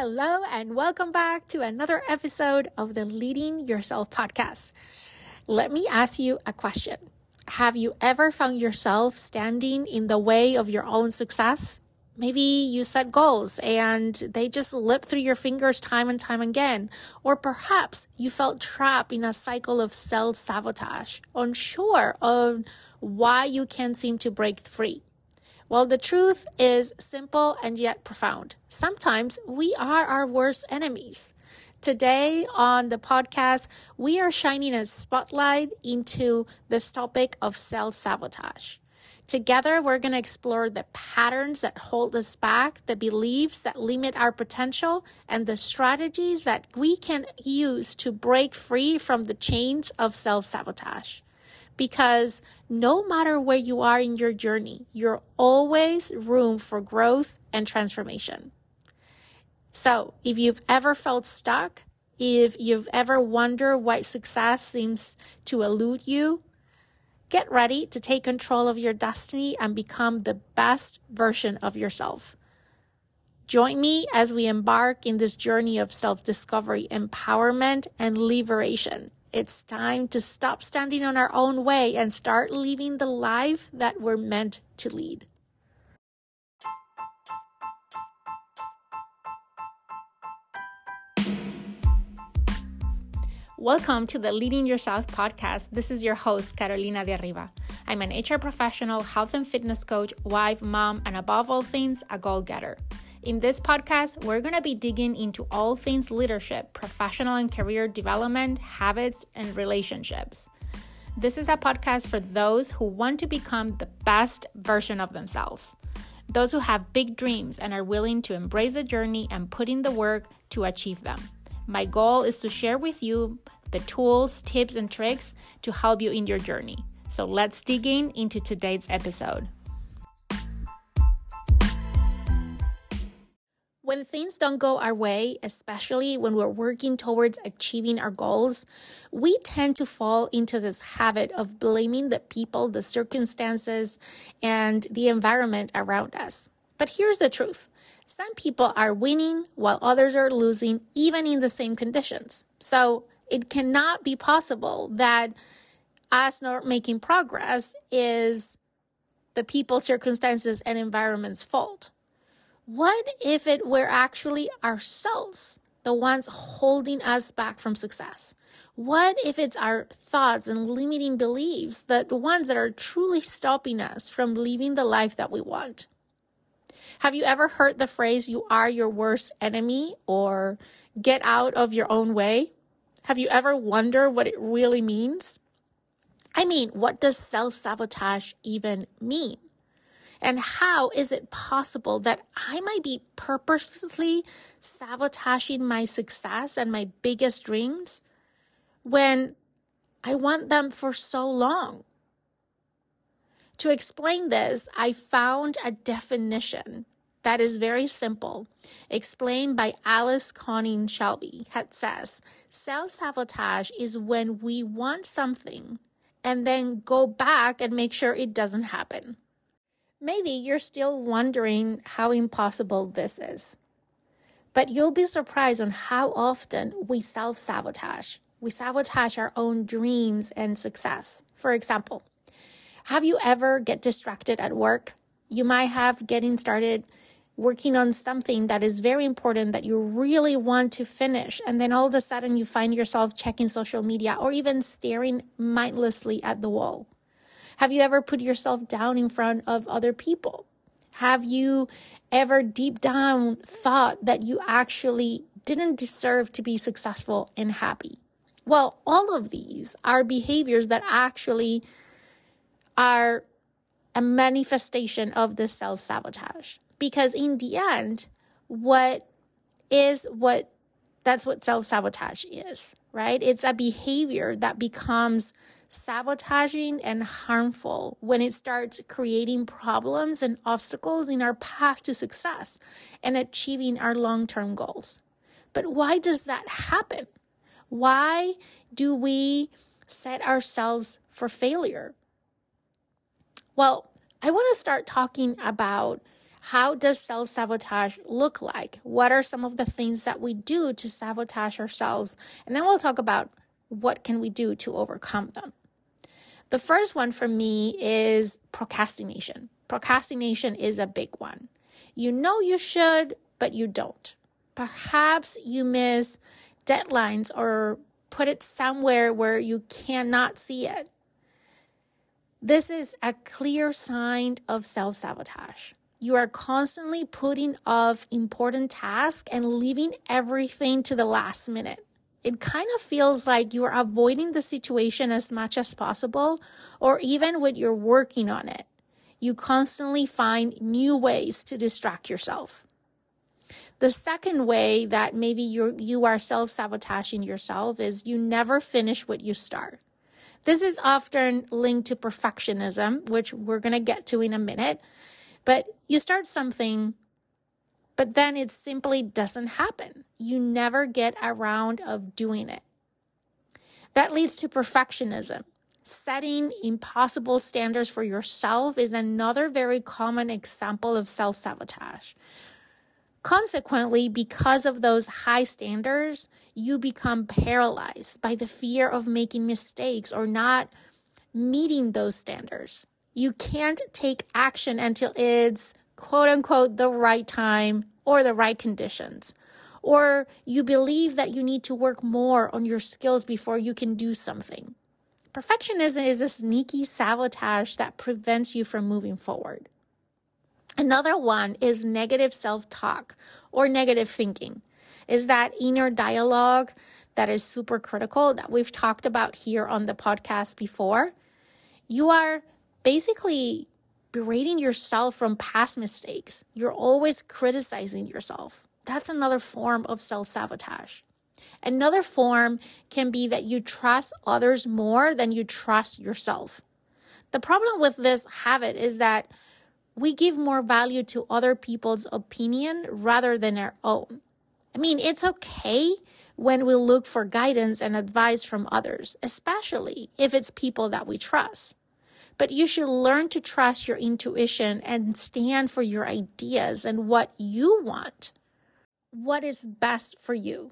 Hello, and welcome back to another episode of the Leading Yourself podcast. Let me ask you a question. Have you ever found yourself standing in the way of your own success? Maybe you set goals and they just slip through your fingers time and time again. Or perhaps you felt trapped in a cycle of self-sabotage, unsure of why you can't seem to break free. Well, the truth is simple and yet profound. Sometimes we are our worst enemies. Today on the podcast, we are shining a spotlight into this topic of self-sabotage. Together, we're going to explore the patterns that hold us back, the beliefs that limit our potential, and the strategies that we can use to break free from the chains of self-sabotage. Because no matter where you are in your journey, you're always room for growth and transformation. So if you've ever felt stuck, if you've ever wondered why success seems to elude you, get ready to take control of your destiny and become the best version of yourself. Join me as we embark in this journey of self-discovery, empowerment, and liberation. It's time to stop standing on our own way and start living the life that we're meant to lead. Welcome to the Leading Yourself podcast. This is your host, Carolina de Arriba. I'm an HR professional, health and fitness coach, wife, mom, and above all things, a goal-getter. In this podcast, we're going to be digging into all things leadership, professional and career development, habits, and relationships. This is a podcast for those who want to become the best version of themselves. Those who have big dreams and are willing to embrace the journey and put in the work to achieve them. My goal is to share with you the tools, tips, and tricks to help you in your journey. So let's dig into today's episode. When things don't go our way, especially when we're working towards achieving our goals, we tend to fall into this habit of blaming the people, the circumstances, and the environment around us. But here's the truth. Some people are winning while others are losing, even in the same conditions. So it cannot be possible that us not making progress is the people, circumstances, and environment's fault. What if it were actually ourselves, the ones holding us back from success? What if it's our thoughts and limiting beliefs, the ones that are truly stopping us from living the life that we want? Have you ever heard the phrase, you are your worst enemy, or get out of your own way? Have you ever wondered what it really means? I mean, what does self-sabotage even mean? And how is it possible that I might be purposely sabotaging my success and my biggest dreams when I want them for so long? To explain this, I found a definition that is very simple, explained by Alice Conning Shelby, that says, self-sabotage is when we want something and then go back and make sure it doesn't happen. Maybe you're still wondering how impossible this is, but you'll be surprised on how often we self-sabotage. We sabotage our own dreams and success. For example, have you ever get distracted at work? You might have getting started working on something that is very important that you really want to finish, and then all of a sudden you find yourself checking social media or even staring mindlessly at the wall. Have you ever put yourself down in front of other people? Have you ever deep down thought that you actually didn't deserve to be successful and happy? Well, all of these are behaviors that actually are a manifestation of this self-sabotage. Because in the end, that's what self-sabotage is, right? It's a behavior that becomes sabotaging and harmful when it starts creating problems and obstacles in our path to success and achieving our long-term goals. But why does that happen? Why do we set ourselves for failure? Well, I want to start talking about How does self-sabotage look like? What are some of the things that we do to sabotage ourselves? And then we'll talk about what can we do to overcome them. The first one for me is procrastination. Procrastination is a big one. You know you should, but you don't. Perhaps you miss deadlines or put it somewhere where you cannot see it. This is a clear sign of self-sabotage. You are constantly putting off important tasks and leaving everything to the last minute. It kind of feels like you are avoiding the situation as much as possible, or even when you're working on it, you constantly find new ways to distract yourself. The second way that maybe you are self-sabotaging yourself is you never finish what you start. This is often linked to perfectionism, which we're going to get to in a minute. But you start something, but then it simply doesn't happen. You never get around of doing it. That leads to perfectionism. Setting impossible standards for yourself is another very common example of self-sabotage. Consequently, because of those high standards, you become paralyzed by the fear of making mistakes or not meeting those standards. You can't take action until it's quote unquote the right time or the right conditions. Or you believe that you need to work more on your skills before you can do something. Perfectionism is a sneaky sabotage that prevents you from moving forward. Another one is negative self-talk or negative thinking. Is that inner dialogue that is super critical that we've talked about here on the podcast before. You are basically berating yourself from past mistakes. You're always criticizing yourself. That's another form of self-sabotage. Another form can be that you trust others more than you trust yourself. The problem with this habit is that we give more value to other people's opinion rather than our own. I mean, it's okay when we look for guidance and advice from others, especially if it's people that we trust. But you should learn to trust your intuition and stand for your ideas and what you want. What is best for you?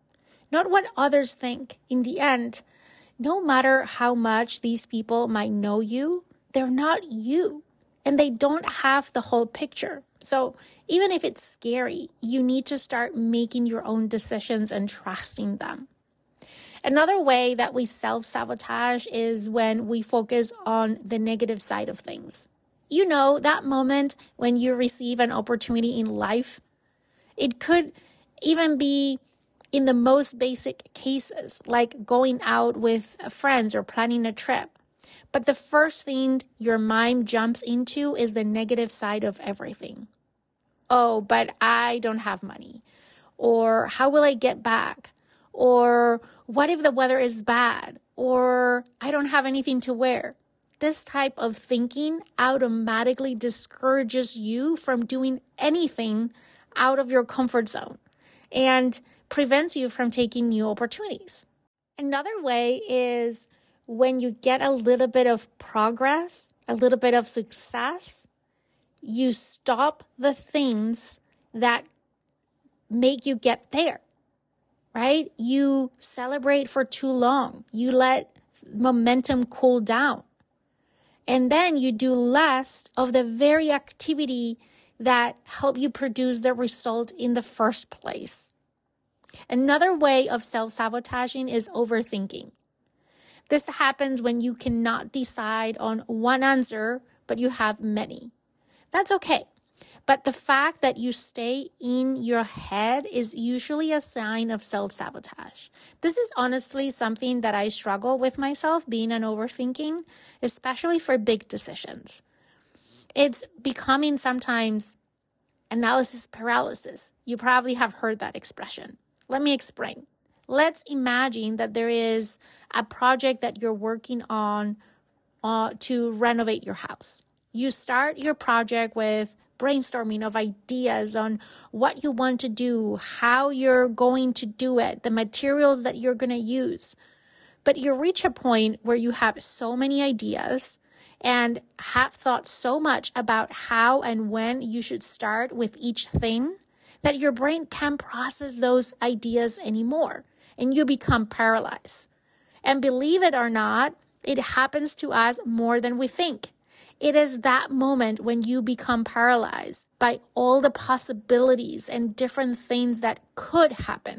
Not what others think. In the end, no matter how much these people might know you, they're not you. And they don't have the whole picture. So even if it's scary, you need to start making your own decisions and trusting them. Another way that we self-sabotage is when we focus on the negative side of things. You know, that moment when you receive an opportunity in life, it could even be in the most basic cases, like going out with friends or planning a trip. But the first thing your mind jumps into is the negative side of everything. Oh, but I don't have money. Or how will I get back? Or what if the weather is bad? Or I don't have anything to wear. This type of thinking automatically discourages you from doing anything out of your comfort zone and prevents you from taking new opportunities. Another way is when you get a little bit of progress, a little bit of success, you stop the things that make you get there, right? You celebrate for too long. You let momentum cool down. And then you do less of the very activity that helped you produce the result in the first place. Another way of self-sabotaging is overthinking. This happens when you cannot decide on one answer, but you have many. That's okay. But the fact that you stay in your head is usually a sign of self-sabotage. This is honestly something that I struggle with myself, being an overthinking, especially for big decisions. It's becoming sometimes analysis paralysis. You probably have heard that expression. Let me explain. Let's imagine that there is a project that you're working on to renovate your house. You start your project with brainstorming of ideas on what you want to do, how you're going to do it, the materials that you're going to use. But you reach a point where you have so many ideas and have thought so much about how and when you should start with each thing that your brain can't process those ideas anymore and you become paralyzed. And believe it or not, it happens to us more than we think. It is that moment when you become paralyzed by all the possibilities and different things that could happen.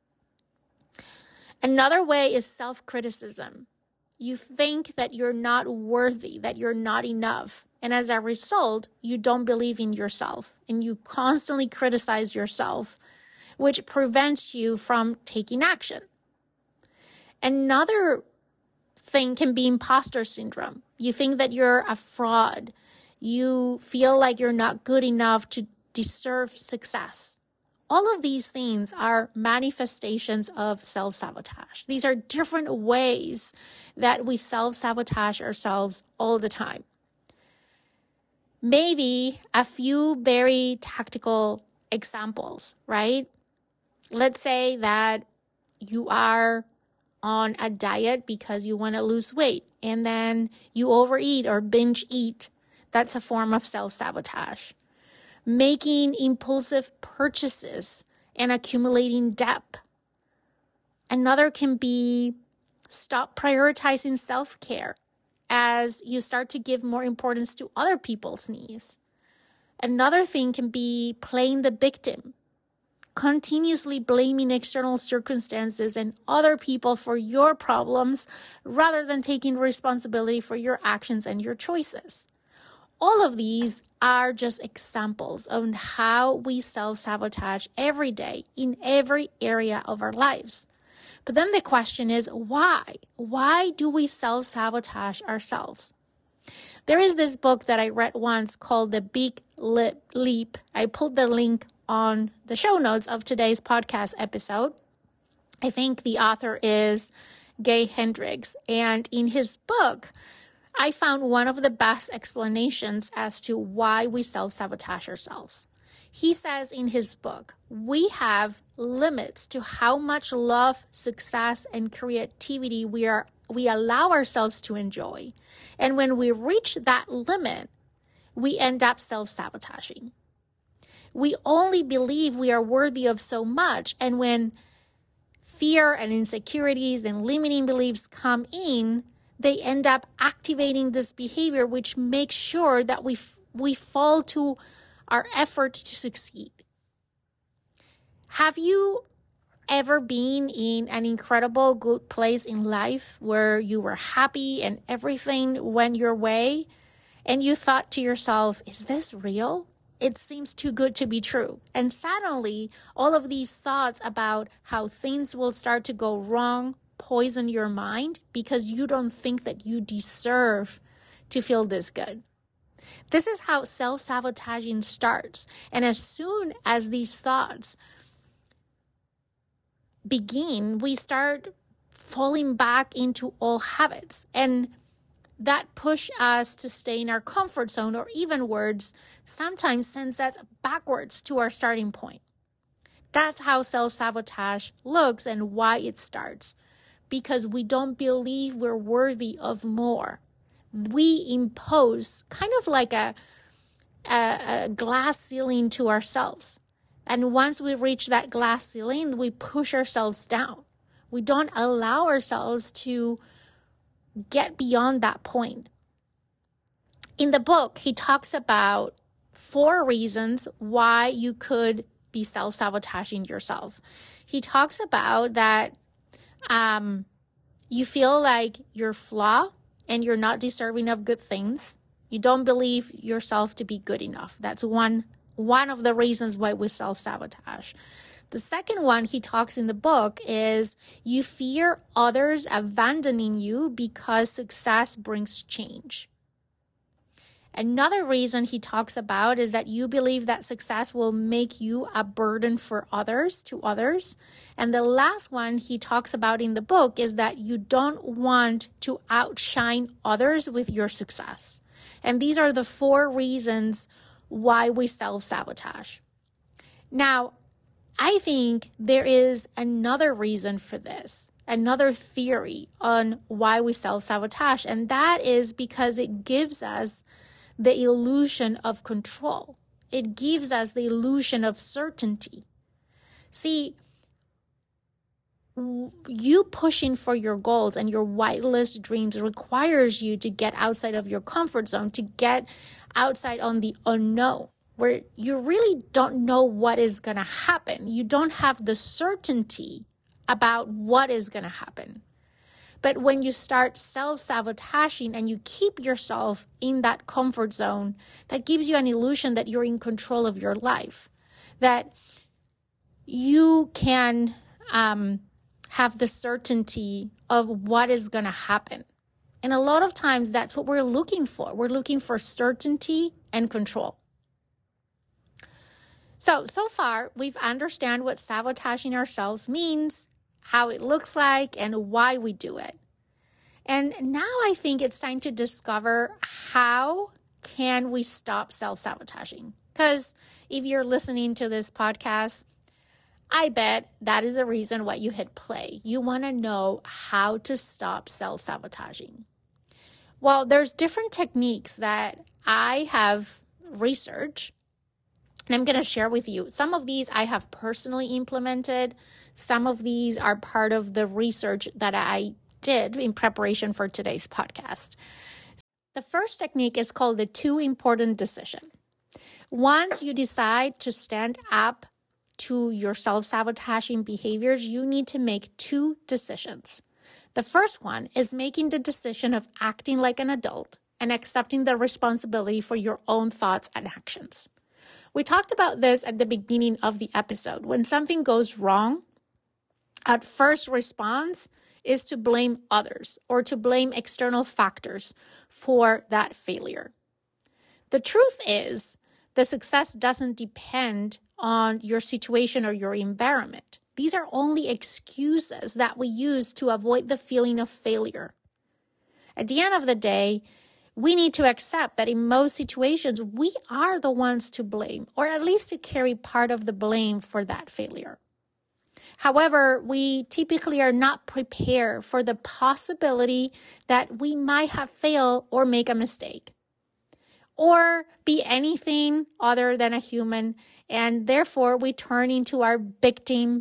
Another way is self-criticism. You think that you're not worthy, that you're not enough. And as a result, you don't believe in yourself and you constantly criticize yourself, which prevents you from taking action. Another thing can be imposter syndrome. You think that you're a fraud. You feel like you're not good enough to deserve success. All of these things are manifestations of self-sabotage. These are different ways that we self-sabotage ourselves all the time. Maybe a few very tactical examples, right? Let's say that you are on a diet because you want to lose weight and then you overeat or binge eat. That's a form of self-sabotage. Making impulsive purchases and accumulating debt. Another can be stop prioritizing self-care as you start to give more importance to other people's needs. Another thing can be playing the victim, continuously blaming external circumstances and other people for your problems rather than taking responsibility for your actions and your choices. All of these are just examples of how we self-sabotage every day in every area of our lives. But then the question is, why? Why do we self-sabotage ourselves? There is this book that I read once called The Big Leap. I put the link on the show notes of today's podcast episode. I think the author is Gay Hendricks. And in his book, I found one of the best explanations as to why we self-sabotage ourselves. He says in his book, we have limits to how much love, success, and creativity we allow ourselves to enjoy. And when we reach that limit, we end up self-sabotaging. We only believe we are worthy of so much, and when fear and insecurities and limiting beliefs come in, they end up activating this behavior, which makes sure that we fall to our efforts to succeed. Have you ever been in an incredible good place in life where you were happy and everything went your way, and you thought to yourself, is this real? It seems too good to be true. And suddenly, all of these thoughts about how things will start to go wrong poison your mind because you don't think that you deserve to feel this good. This is how self-sabotaging starts. And as soon as these thoughts begin, we start falling back into old habits. And that push us to stay in our comfort zone, or even worse, sometimes sends us backwards to our starting point. That's how self-sabotage looks and why it starts. Because we don't believe we're worthy of more. We impose kind of like a glass ceiling to ourselves. And once we reach that glass ceiling, we push ourselves down. We don't allow ourselves to get beyond that point. In the book, he talks about 4 reasons why you could be self-sabotaging yourself. He talks about that you feel like you're flawed and you're not deserving of good things. You don't believe yourself to be good enough. That's one of the reasons why we self-sabotage. The second one he talks in the book is you fear others abandoning you because success brings change. Another reason he talks about is that you believe that success will make you a burden to others. And the last one he talks about in the book is that you don't want to outshine others with your success. And these are the 4 reasons why we self-sabotage. Now, I think there is another reason for this. another theory on why we self-sabotage, and that is because it gives us the illusion of control. It gives us the illusion of certainty. See, you pushing for your goals and your wildest dreams requires you to get outside of your comfort zone, to get outside on the unknown, where you really don't know what is going to happen. You don't have the certainty about what is going to happen. But when you start self-sabotaging and you keep yourself in that comfort zone, that gives you an illusion that you're in control of your life, that you can have the certainty of what is going to happen. And a lot of times that's what we're looking for. We're looking for certainty and control. So far, we've understand what sabotaging ourselves means, how it looks like, and why we do it. And now I think it's time to discover how can we stop self-sabotaging. Because if you're listening to this podcast, I bet that is the reason why you hit play. You want to know how to stop self-sabotaging. Well, there's different techniques that I have researched, and I'm going to share with you. Some of these I have personally implemented. Some of these are part of the research that I did in preparation for today's podcast. The first technique is called the 2 important decision. Once you decide to stand up to your self-sabotaging behaviors, you need to make 2 decisions. The first one is making the decision of acting like an adult and accepting the responsibility for your own thoughts and actions. We talked about this at the beginning of the episode. When something goes wrong, our first response is to blame others or to blame external factors for that failure. The truth is, the success doesn't depend on your situation or your environment. These are only excuses that we use to avoid the feeling of failure. At the end of the day, we need to accept that in most situations, we are the ones to blame, or at least to carry part of the blame for that failure. However, we typically are not prepared for the possibility that we might have failed or make a mistake, or be anything other than a human, and therefore we turn into our victim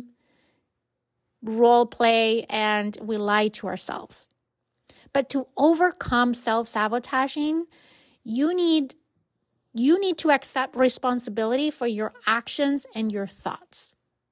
role play and we lie to ourselves. But to overcome self-sabotaging, you need to accept responsibility for your actions and your thoughts.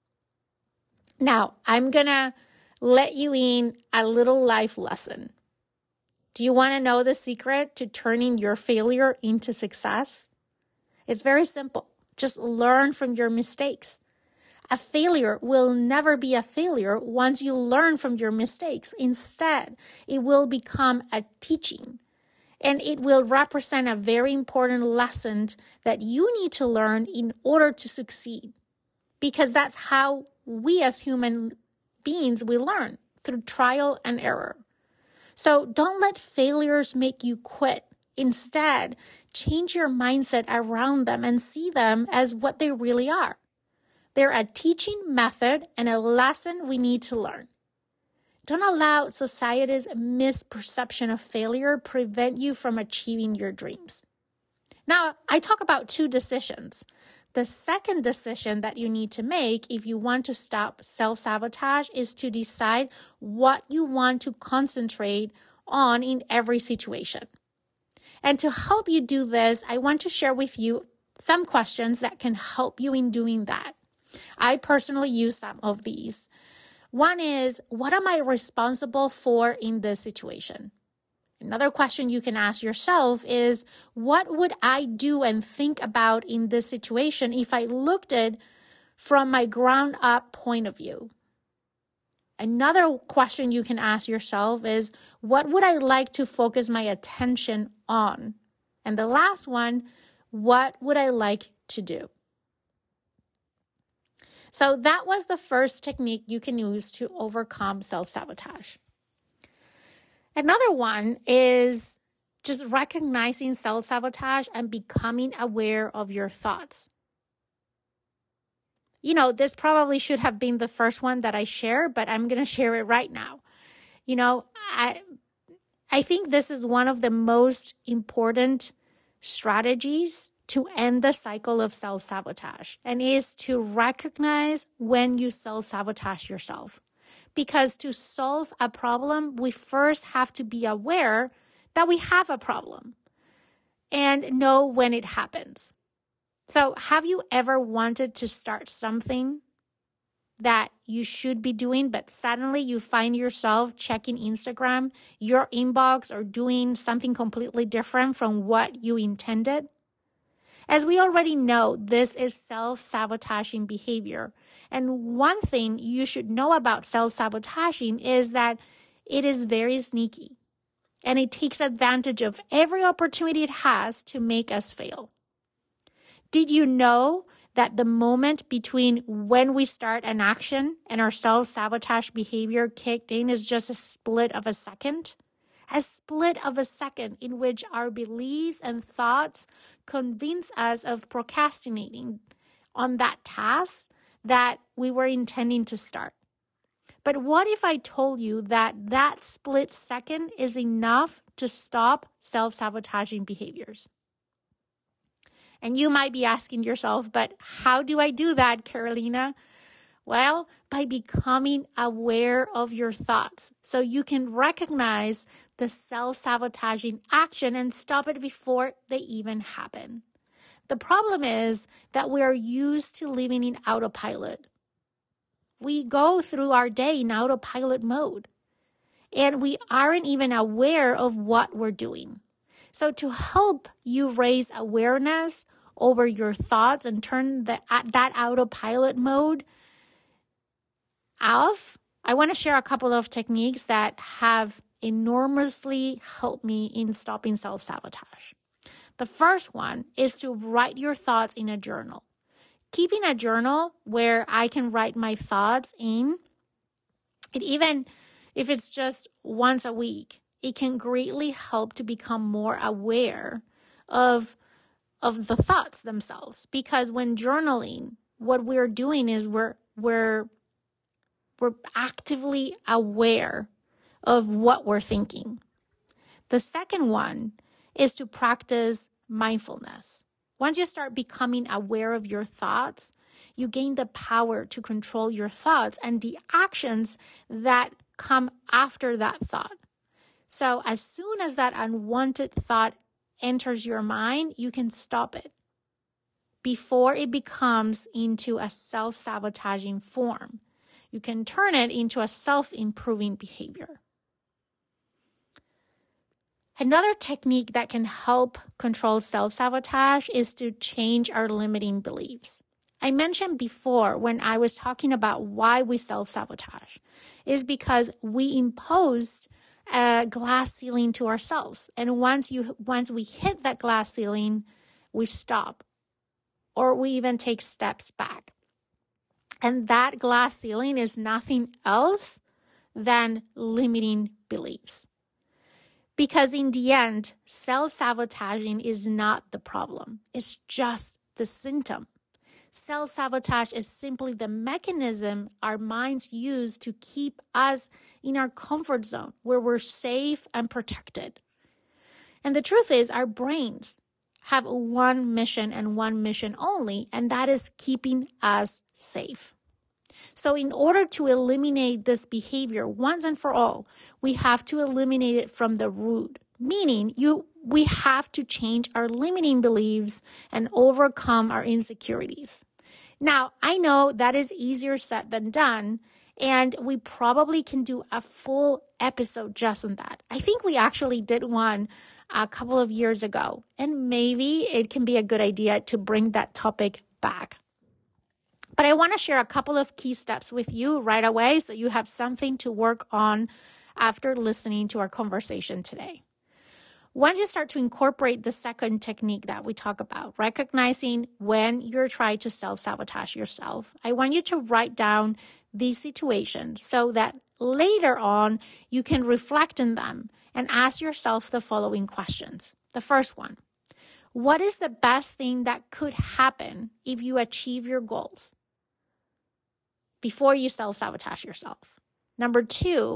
Now, I'm going to let you in a little life lesson. Do you want to know the secret to turning your failure into success? It's very simple. Just learn from your mistakes. A failure will never be a failure once you learn from your mistakes. Instead, it will become a teaching, and it will represent a very important lesson that you need to learn in order to succeed. Because that's how we as human beings, we learn, through trial and error. So don't let failures make you quit. Instead, change your mindset around them and see them as what they really are. They're a teaching method and a lesson we need to learn. Don't allow society's misperception of failure prevent you from achieving your dreams. Now, I talk about 2 decisions. The second decision that you need to make if you want to stop self-sabotage is to decide what you want to concentrate on in every situation. And to help you do this, I want to share with you some questions that can help you in doing that. I personally use some of these. One is, what am I responsible for in this situation? Another question you can ask yourself is, what would I do and think about in this situation if I looked at it from my ground up point of view? Another question you can ask yourself is, what would I like to focus my attention on? And the last one, what would I like to do? So that was the first technique you can use to overcome self-sabotage. Another one is just recognizing self-sabotage and becoming aware of your thoughts. You know, this probably should have been the first one that I share, but I'm going to share it right now. You know, I think this is one of the most important strategies to end the cycle of self-sabotage, and is to recognize when you self-sabotage yourself. Because to solve a problem, we first have to be aware that we have a problem and know when it happens. So have you ever wanted to start something that you should be doing, but suddenly you find yourself checking Instagram, your inbox, or doing something completely different from what you intended? As we already know, this is self-sabotaging behavior. And one thing you should know about self-sabotaging is that it is very sneaky, and it takes advantage of every opportunity it has to make us fail. Did you know that the moment between when we start an action and our self-sabotage behavior kicked in is just a split of a second? A split of a second in which our beliefs and thoughts convince us of procrastinating on that task that we were intending to start. But what if I told you that that split second is enough to stop self-sabotaging behaviors? And you might be asking yourself, but how do I do that, Carolina? Well, by becoming aware of your thoughts, so you can recognize the self-sabotaging action and stop it before they even happen. The problem is that we are used to living in autopilot. We go through our day in autopilot mode, and we aren't even aware of what we're doing. So to help you raise awareness over your thoughts and turn that autopilot mode off, I want to share a couple of techniques that have enormously helped me in stopping self-sabotage. The first one is to write your thoughts in a journal. Keeping a journal where I can write my thoughts in, even if it's just once a week, it can greatly help to become more aware of the thoughts themselves. Because when journaling, what we're doing is we're actively aware of what we're thinking. The second one is to practice mindfulness. Once you start becoming aware of your thoughts, you gain the power to control your thoughts and the actions that come after that thought. So as soon as that unwanted thought enters your mind, you can stop it before it becomes into a self-sabotaging form. You can turn it into a self-improving behavior. Another technique that can help control self-sabotage is to change our limiting beliefs. I mentioned before when I was talking about why we self-sabotage is because we imposed a glass ceiling to ourselves. And once we hit that glass ceiling, we stop, or we even take steps back. And that glass ceiling is nothing else than limiting beliefs. Because in the end, self-sabotaging is not the problem. It's just the symptom. Self-sabotage is simply the mechanism our minds use to keep us in our comfort zone where we're safe and protected. And the truth is, our brains have one mission and one mission only, and that is keeping us safe. So in order to eliminate this behavior once and for all, we have to eliminate it from the root, meaning we have to change our limiting beliefs and overcome our insecurities. Now, I know that is easier said than done, and we probably can do a full episode just on that. I think we actually did one a couple of years ago, and maybe it can be a good idea to bring that topic back. But I want to share a couple of key steps with you right away so you have something to work on after listening to our conversation today. Once you start to incorporate the second technique that we talk about, recognizing when you're trying to self-sabotage yourself, I want you to write down these situations so that later on you can reflect on them and ask yourself the following questions. The first one, what is the best thing that could happen if you achieve your goals before you self-sabotage yourself? Number two,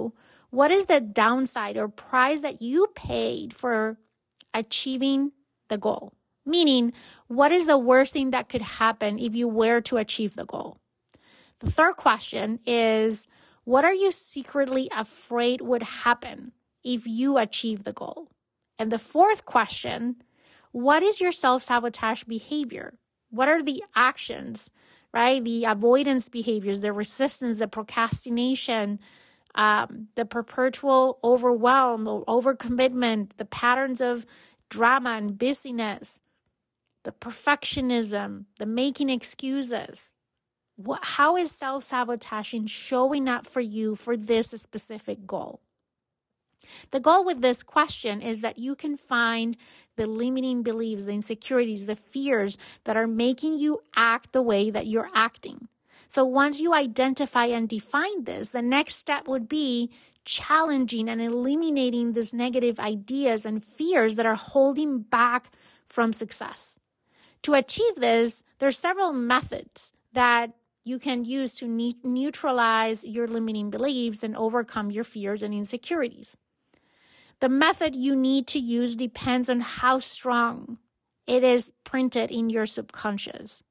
What is the downside or price that you paid for achieving the goal? Meaning, what is the worst thing that could happen if you were to achieve the goal? The third question is, what are you secretly afraid would happen if you achieve the goal? And the fourth question, what is your self-sabotage behavior? What are the actions, right? The avoidance behaviors, the resistance, the procrastination, the perpetual overwhelm or overcommitment, the patterns of drama and busyness, the perfectionism, the making excuses. How is self-sabotaging showing up for you for this specific goal? The goal with this question is that you can find the limiting beliefs, the insecurities, the fears that are making you act the way that you're acting. So once you identify and define this, the next step would be challenging and eliminating these negative ideas and fears that are holding back from success. To achieve this, there's several methods that you can use to neutralize your limiting beliefs and overcome your fears and insecurities. The method you need to use depends on how strong it is printed in your subconscious.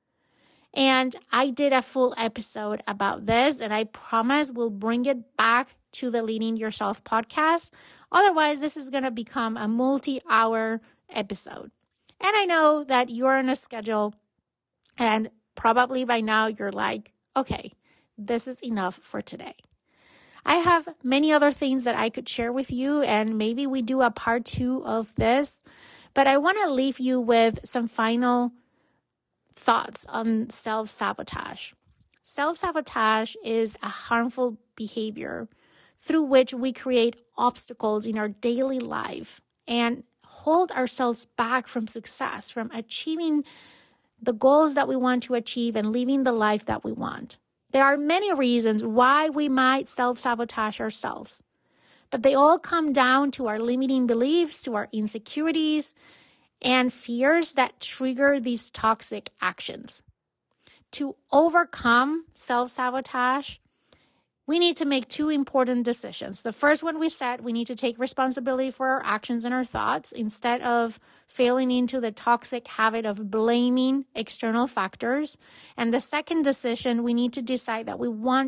And I did a full episode about this, and I promise we'll bring it back to the Leading Yourself podcast. Otherwise, this is going to become a multi-hour episode. And I know that you're on a schedule, and probably by now you're like, okay, this is enough for today. I have many other things that I could share with you, and maybe we do a part 2 of this, but I want to leave you with some final thoughts on self-sabotage. Self-sabotage is a harmful behavior through which we create obstacles in our daily life and hold ourselves back from success, from achieving the goals that we want to achieve and living the life that we want. There are many reasons why we might self-sabotage ourselves, but they all come down to our limiting beliefs, to our insecurities, and fears that trigger these toxic actions. To overcome self-sabotage, we need to make 2 important decisions. The first one we said, we need to take responsibility for our actions and our thoughts instead of falling into the toxic habit of blaming external factors. And the second decision, we need to decide that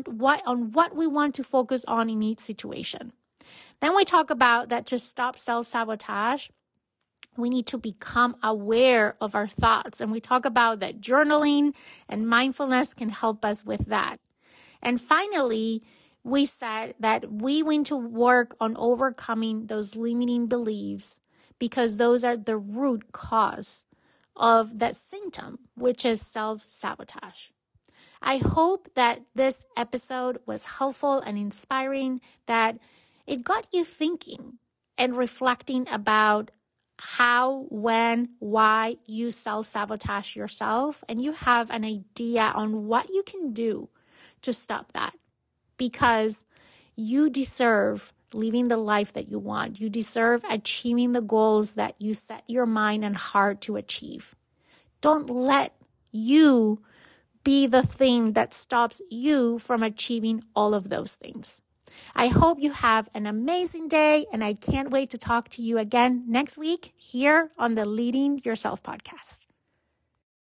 what we want to focus on in each situation. Then we talk about that to stop self-sabotage, we need to become aware of our thoughts. And we talk about that journaling and mindfulness can help us with that. And finally, we said that we want to work on overcoming those limiting beliefs because those are the root cause of that symptom, which is self-sabotage. I hope that this episode was helpful and inspiring, that it got you thinking and reflecting about how, when, why you self-sabotage yourself, and you have an idea on what you can do to stop that, because you deserve living the life that you want. You deserve achieving the goals that you set your mind and heart to achieve. Don't let you be the thing that stops you from achieving all of those things. I hope you have an amazing day, and I can't wait to talk to you again next week here on the Leading Yourself podcast.